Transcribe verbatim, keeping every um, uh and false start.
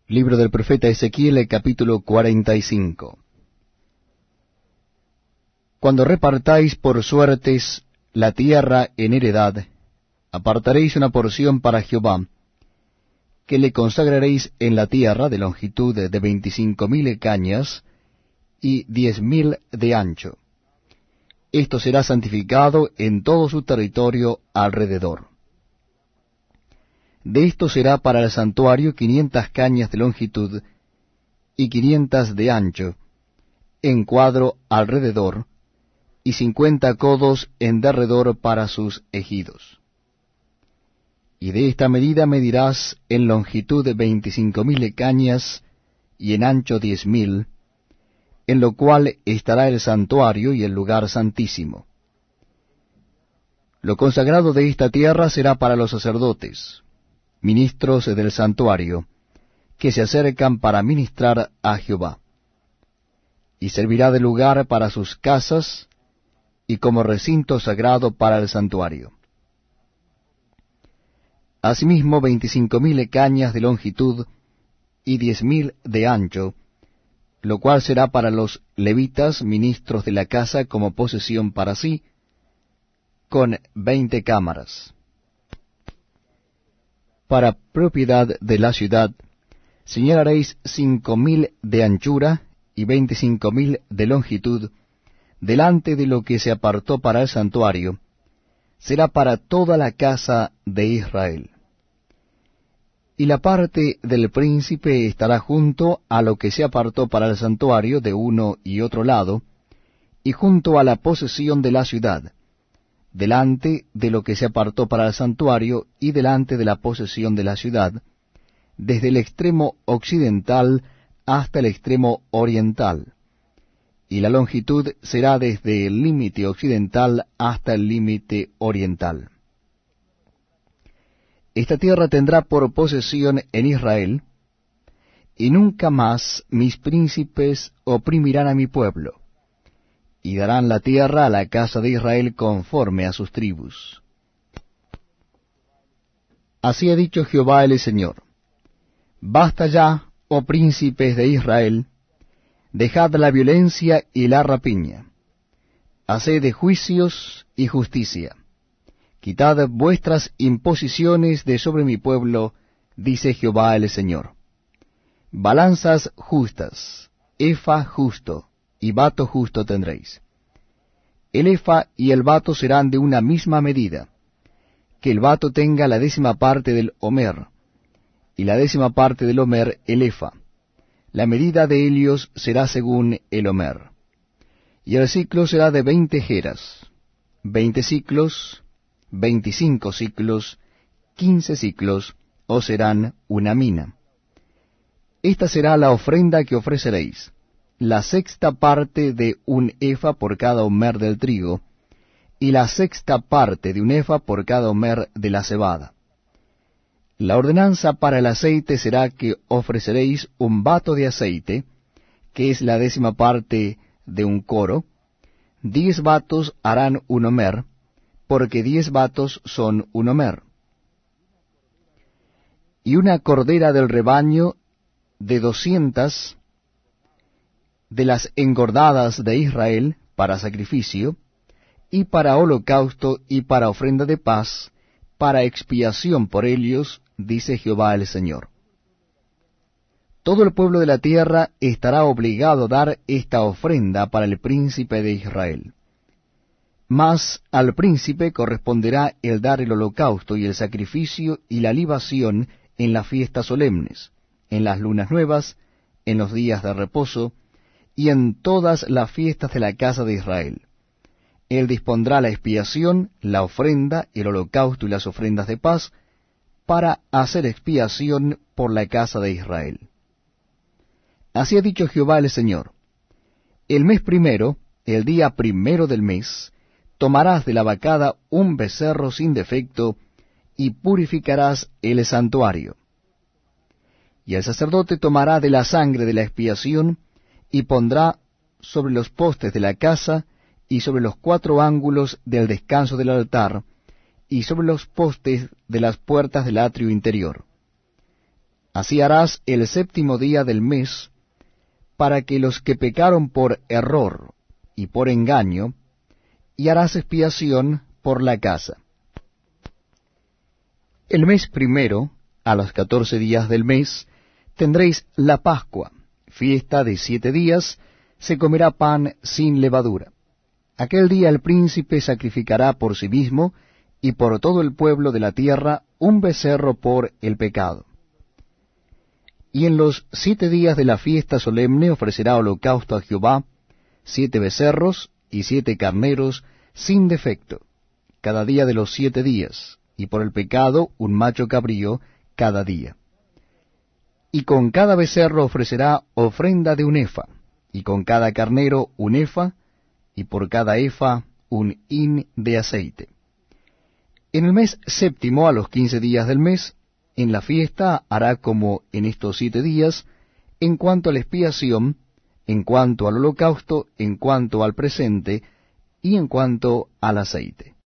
Libro del profeta Ezequiel, capítulo cuarenta y cinco. Cuando repartáis por suertes la tierra en heredad, apartaréis una porción para Jehová, que le consagraréis en la tierra de longitud de veinticinco mil cañas y diez mil de ancho. Esto será santificado en todo su territorio alrededor. De esto será para el santuario quinientas cañas de longitud y quinientas de ancho, en cuadro alrededor, y cincuenta codos en derredor para sus ejidos. Y de esta medida medirás en longitud veinticinco mil cañas y en ancho diez mil, en lo cual estará el santuario y el lugar santísimo. Lo consagrado de esta tierra será para los sacerdotes, ministros del santuario, que se acercan para ministrar a Jehová, y servirá de lugar para sus casas, y como recinto sagrado para el santuario. Asimismo veinticinco mil cañas de longitud y diez mil de ancho, lo cual será para los levitas, ministros de la casa, como posesión para sí, con veinte cámaras. Para propiedad de la ciudad, señalaréis cinco mil de anchura y veinticinco mil de longitud, delante de lo que se apartó para el santuario, será para toda la casa de Israel. Y la parte del príncipe estará junto a lo que se apartó para el santuario de uno y otro lado, y junto a la posesión de la ciudad, delante de lo que se apartó para el santuario y delante de la posesión de la ciudad, desde el extremo occidental hasta el extremo oriental, y la longitud será desde el límite occidental hasta el límite oriental. Esta tierra tendrá por posesión en Israel, y nunca más mis príncipes oprimirán a mi pueblo, y darán la tierra a la casa de Israel conforme a sus tribus. Así ha dicho Jehová el Señor: Basta ya, oh príncipes de Israel, dejad la violencia y la rapiña, haced juicios y justicia, quitad vuestras imposiciones de sobre mi pueblo, dice Jehová el Señor. Balanzas justas, efa justo, y bato justo tendréis. El efa y el bato serán de una misma medida, que el bato tenga la décima parte del homer, y la décima parte del homer el efa. La medida de helios será según el homer. Y el ciclo será de veinte geras, veinte ciclos, veinticinco ciclos, quince ciclos, o serán una mina. Esta será la ofrenda que ofreceréis, la sexta parte de un efa por cada homer del trigo, y la sexta parte de un efa por cada homer de la cebada. La ordenanza para el aceite será que ofreceréis un bato de aceite, que es la décima parte de un coro. Diez batos harán un homer, porque diez batos son un homer. Y una cordera del rebaño de doscientas de las engordadas de Israel para sacrificio, y para holocausto y para ofrenda de paz, para expiación por ellos, dice Jehová el Señor. Todo el pueblo de la tierra estará obligado a dar esta ofrenda para el príncipe de Israel. Mas al príncipe corresponderá el dar el holocausto y el sacrificio y la libación en las fiestas solemnes, en las lunas nuevas, en los días de reposo, y en todas las fiestas de la casa de Israel. Él dispondrá la expiación, la ofrenda, el holocausto y las ofrendas de paz, para hacer expiación por la casa de Israel. Así ha dicho Jehová el Señor: El mes primero, el día primero del mes, tomarás de la vacada un becerro sin defecto, y purificarás el santuario. Y el sacerdote tomará de la sangre de la expiación, y pondrá sobre los postes de la casa, y sobre los cuatro ángulos del descanso del altar, y sobre los postes de las puertas del atrio interior. Así harás el séptimo día del mes, para que los que pecaron por error y por engaño, y harás expiación por la casa. El mes primero, a los catorce días del mes, tendréis la Pascua, fiesta de siete días, se comerá pan sin levadura. Aquel día el príncipe sacrificará por sí mismo y por todo el pueblo de la tierra un becerro por el pecado. Y en los siete días de la fiesta solemne ofrecerá holocausto a Jehová, siete becerros y siete carneros sin defecto, cada día de los siete días, y por el pecado un macho cabrío cada día. Y con cada becerro ofrecerá ofrenda de un efa, y con cada carnero un efa, y por cada efa un hin de aceite. En el mes séptimo, a los quince días del mes, en la fiesta hará como en estos siete días, en cuanto a la expiación, en cuanto al holocausto, en cuanto al presente, y en cuanto al aceite.